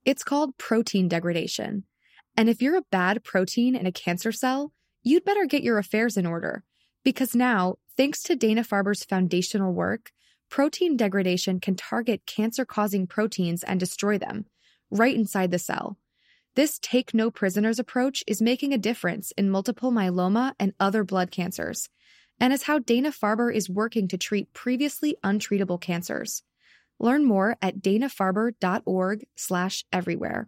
It's called protein degradation. And if you're a bad protein in a cancer cell, you'd better get your affairs in order. Because now, thanks to Dana-Farber's foundational work, protein degradation can target cancer-causing proteins and destroy them, right inside the cell. This take-no-prisoners approach is making a difference in multiple myeloma and other blood cancers, and is how Dana-Farber is working to treat previously untreatable cancers. Learn more at danafarber.org/everywhere.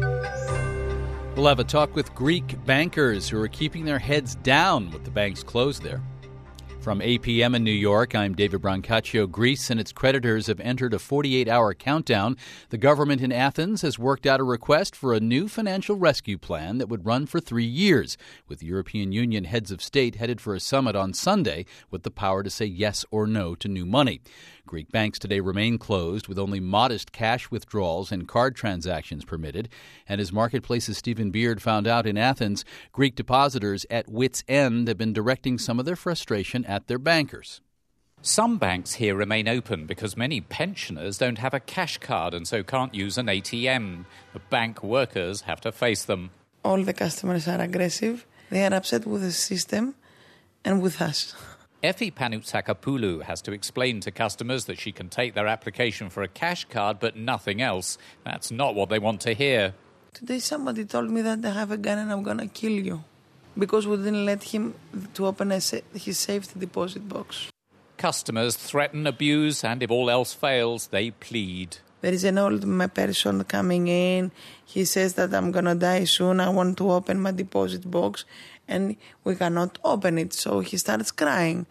We'll have a talk with Greek bankers who are keeping their heads down with the banks closed there. From APM in New York, I'm David Brancaccio. Greece and its creditors have entered a 48-hour countdown. The government in Athens has worked out a request for a new financial rescue plan that would run for 3 years, with the European Union heads of state headed for a summit on Sunday with the power to say yes or no to new money. Greek banks today remain closed, with only modest cash withdrawals and card transactions permitted. And as Marketplace's Stephen Beard found out in Athens, Greek depositors at wit's end have been directing some of their frustration at their bankers. Some banks here remain open because many pensioners don't have a cash card and so can't use an ATM. The bank workers have to face them. All the customers are aggressive. They are upset with the system and with us. Effie Panoutsakapoulou has to explain to customers that she can take their application for a cash card but nothing else. That's not what they want to hear. Today somebody told me that they have a gun and I'm going to kill you because we didn't let him to open his safety deposit box. Customers threaten, abuse, and if all else fails, they plead. There is an old person coming in. He says that I'm going to die soon. I want to open my deposit box. And we cannot open it. So he starts crying.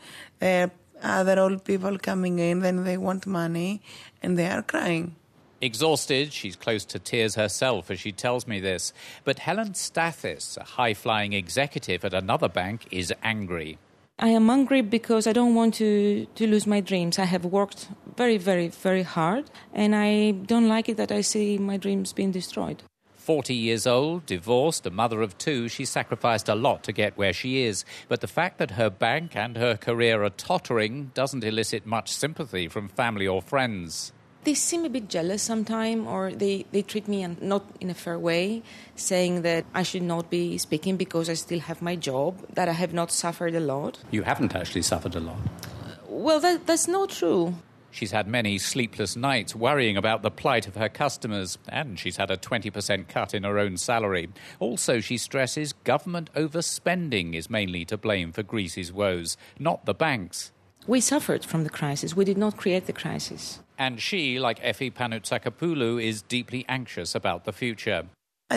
Other old people coming in, then they want money, and they are crying. Exhausted, she's close to tears herself as she tells me this. But Helen Stathis, a high-flying executive at another bank, is angry. I am angry because I don't want to lose my dreams. I have worked very, very, very hard, and I don't like it that I see my dreams being destroyed. 40 years old, divorced, a mother of two, she sacrificed a lot to get where she is. But the fact that her bank and her career are tottering doesn't elicit much sympathy from family or friends. They seem a bit jealous sometimes, or they treat me not in a fair way, saying that I should not be speaking because I still have my job, that I have not suffered a lot. You haven't actually suffered a lot. Well, that's not true. She's had many sleepless nights worrying about the plight of her customers, and she's had a 20% cut in her own salary. Also, she stresses government overspending is mainly to blame for Greece's woes, not the banks. We suffered from the crisis. We did not create the crisis. And she, like Effie Panoutsakapoulou, is deeply anxious about the future. I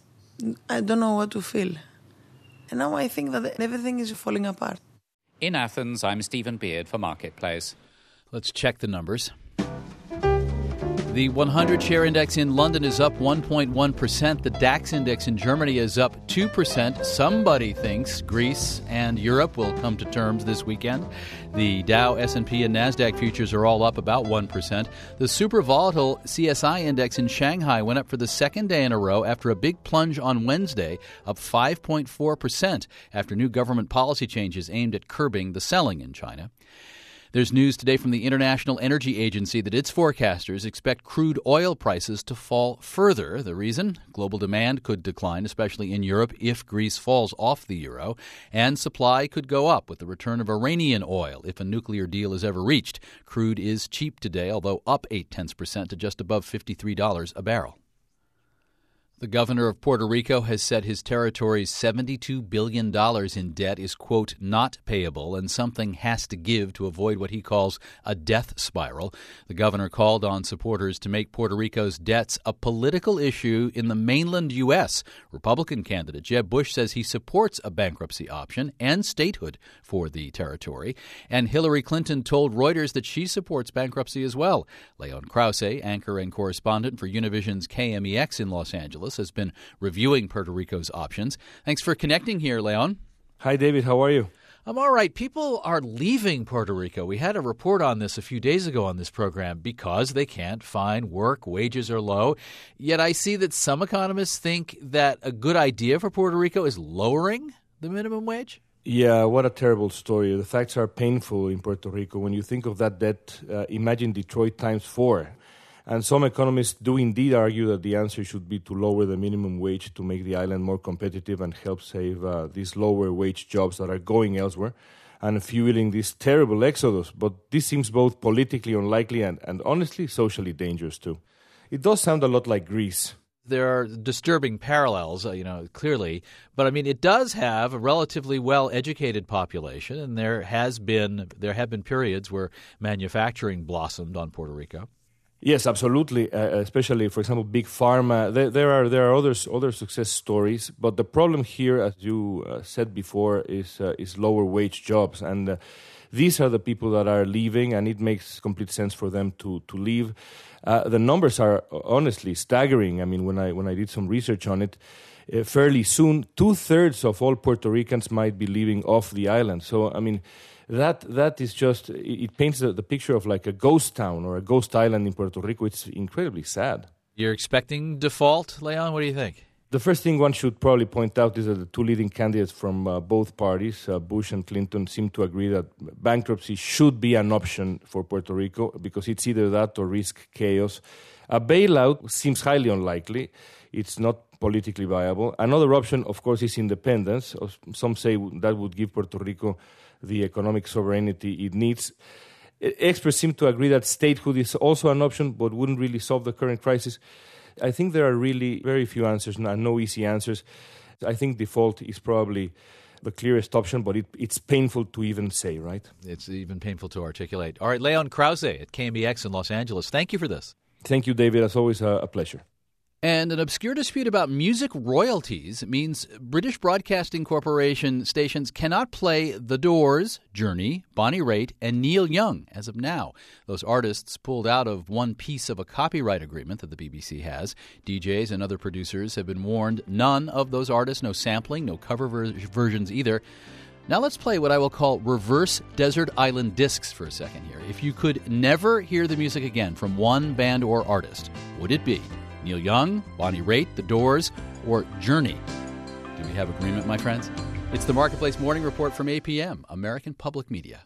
don't know what to feel. And now I think that everything is falling apart. In Athens, I'm Stephen Beard for Marketplace. Let's check the numbers. The 100 share index in London is up 1.1%. The DAX index in Germany is up 2%. Somebody thinks Greece and Europe will come to terms this weekend. The Dow, S&P, and NASDAQ futures are all up about 1%. The super volatile CSI index in Shanghai went up for the second day in a row after a big plunge on Wednesday, up 5.4% after new government policy changes aimed at curbing the selling in China. There's news today from the International Energy Agency that its forecasters expect crude oil prices to fall further. The reason? Global demand could decline, especially in Europe, if Greece falls off the euro, and supply could go up with the return of Iranian oil if a nuclear deal is ever reached. Crude is cheap today, although up 0.8% to just above $53 a barrel. The governor of Puerto Rico has said his territory's $72 billion in debt is, quote, not payable, and something has to give to avoid what he calls a death spiral. The governor called on supporters to make Puerto Rico's debts a political issue in the mainland U.S. Republican candidate Jeb Bush says he supports a bankruptcy option and statehood for the territory. And Hillary Clinton told Reuters that she supports bankruptcy as well. Leon Krause, anchor and correspondent for Univision's KMEX in Los Angeles, has been reviewing Puerto Rico's options. Thanks for connecting here, Leon. Hi, David. How are you? I'm all right. People are leaving Puerto Rico. We had a report on this a few days ago on this program because they can't find work, wages are low. Yet I see that some economists think that a good idea for Puerto Rico is lowering the minimum wage. Yeah, what a terrible story. The facts are painful in Puerto Rico. When you think of that debt, imagine Detroit times 4. And some economists do indeed argue that the answer should be to lower the minimum wage to make the island more competitive and help save these lower wage jobs that are going elsewhere and fueling this terrible exodus. But this seems both politically unlikely and honestly socially dangerous too. It does sound a lot like Greece. There are disturbing parallels, clearly. But, I mean, it does have a relatively well-educated population, and there have been periods where manufacturing blossomed on Puerto Rico. Yes, absolutely. Especially, for example, big pharma. There are other success stories, but the problem here, as you said before, is lower wage jobs, and these are the people that are leaving, and it makes complete sense for them to leave. The numbers are honestly staggering. I mean, when I did some research on it, fairly soon 2/3 of all Puerto Ricans might be leaving off the island. So, I mean, that is just, it paints the picture of like a ghost town or a ghost island in Puerto Rico. It's incredibly sad. You're expecting default, Leon? What do you think? The first thing one should probably point out is that the two leading candidates from both parties, Bush and Clinton, seem to agree that bankruptcy should be an option for Puerto Rico because it's either that or risk chaos. A bailout seems highly unlikely. It's not politically viable. Another option, of course, is independence. Some say that would give Puerto Rico the economic sovereignty it needs. Experts seem to agree that statehood is also an option, but wouldn't really solve the current crisis. I think there are really very few answers, no easy answers. I think default is probably the clearest option, but it's painful to even say, right? It's even painful to articulate. All right, Leon Krause at KMBX in Los Angeles. Thank you for this. Thank you, David. As always, a pleasure. And an obscure dispute about music royalties means British Broadcasting Corporation stations cannot play The Doors, Journey, Bonnie Raitt, and Neil Young as of now. Those artists pulled out of one piece of a copyright agreement that the BBC has. DJs and other producers have been warned none of those artists, no sampling, no cover versions either. Now let's play what I will call reverse desert island discs for a second here. If you could never hear the music again from one band or artist, would it be Neil Young, Bonnie Raitt, The Doors, or Journey? Do we have agreement, my friends? It's the Marketplace Morning Report from APM, American Public Media.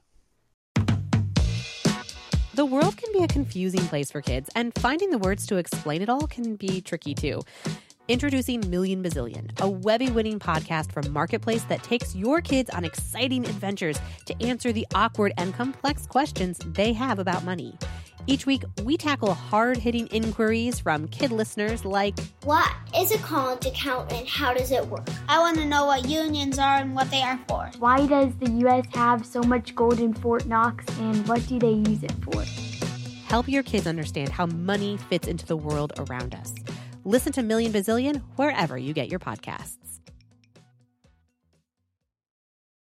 The world can be a confusing place for kids, and finding the words to explain it all can be tricky too. Introducing Million Bazillion, a Webby-winning podcast from Marketplace that takes your kids on exciting adventures to answer the awkward and complex questions they have about money. Each week, we tackle hard-hitting inquiries from kid listeners like, what is a college account and how does it work? I want to know what unions are and what they are for. Why does the U.S. have so much gold in Fort Knox and what do they use it for? Help your kids understand how money fits into the world around us. Listen to Million Bazillion wherever you get your podcasts.